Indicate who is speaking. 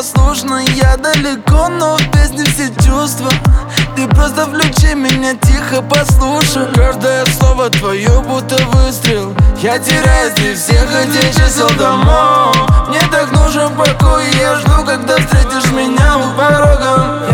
Speaker 1: непослушна. Я далеко, но в песне все чувства. Ты просто включи меня, тихо послушай. Каждое слово твое будто выстрел. Я теряюсь, ты всех этих чисел домов. Мне так нужен покой, я жду, когда встретишь меня у порога.